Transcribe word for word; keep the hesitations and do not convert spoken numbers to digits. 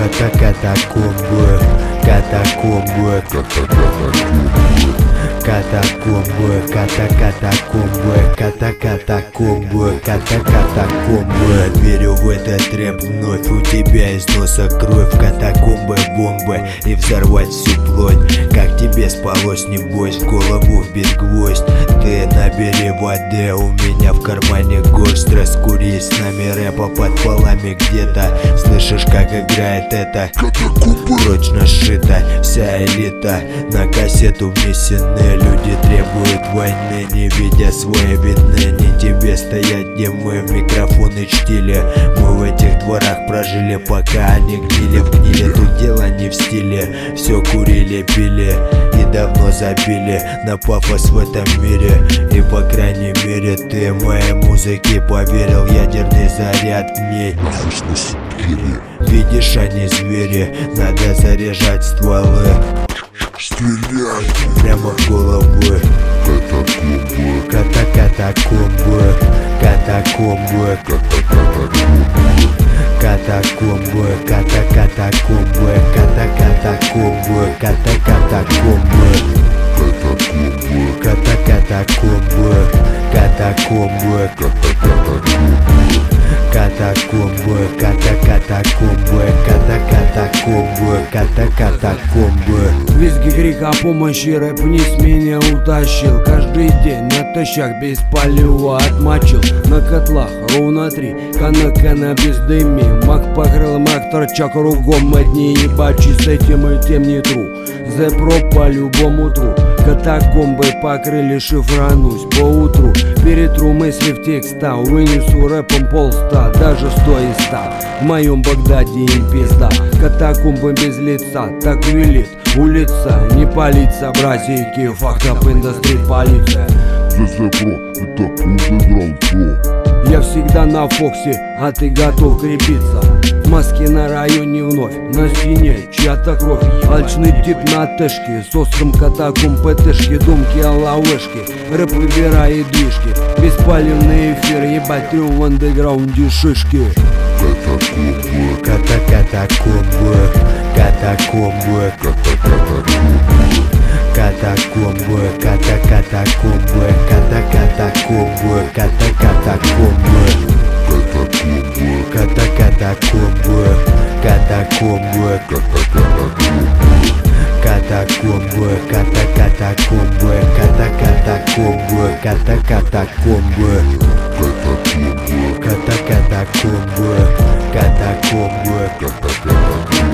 ката-катакомбы, катакомбы, катакомбы, ката-катакомбы, ката-катакомбы, ката-катакомбы. Верю в этот рэп вновь, у тебя из носа кровь, катакомбы, бомбы и взорвать всю плоть. Как тебе спалось, небось, в голову вбит гвоздь. Ты набери воды, у меня в кармане горсть. Раскури с нами рэпа под полами где-то. Слышишь, как играет это? Прочно сшита вся элита, на кассету внесены. Люди требуют войны, не видя своей вины. Не тебе стоять, где мы в микрофоны чтили. Мы в этих дворах прожили, пока они гнили. В гниле тут дело не в стиле. Все курили, пили и давно забили на пафос в этом мире. И по крайней мере ты моей музыке поверил. Ядерный заряд в ней. Видишь, они звери, надо заряжать стволы. Стрелять прямо в голову. Ката-катакомбы, катакомбы, катакомбы, ката-катакомбы, ката-катакомбы, ката-катакомбы, ката-катакомбы, катакомбы, катакомбы, ката-катакомбы, ката-катакомбы, ката-катакомбы. Визги крик о помощи, рэп вниз меня утащил. Каждый день натощак без палева отмочил. На котлах ровно три канакана без дыми. Мак покрыл, мак торчак кругом одни ебачи. С этим и тем не тру, зэпро по-любому тру. Катакомбы покрыли, шифранусь поутру. Перетру мысли в текста, вынесу рэпом полста. Даже сто и ста, в моем Багдаде им пизда. Катакомбы без лица, так велит улица. Не палиться, братики, фактап индустрии полиция. ЗЗПро, это Underground Pro. Я всегда на Фоксе, а ты готов крепиться. Маски на районе вновь, на стене чья-то кровь. Алчный тип на тэшке, с острым катаком ПТшки. Думки о лавешке, рэп выбирает движки. Беспалевный эфир, ебать трю в андеграунде шишки. Ката-катакомбы, катакомбы, катакомбы, ката-катакомбы, ката-катакомбы, ката-катакомбы, ката-катакомбы, катакомбы, катакомбы, ката-катакомбы, ката-катакомбы, ката-катакомбы, ката-катакомбы, катакомбы.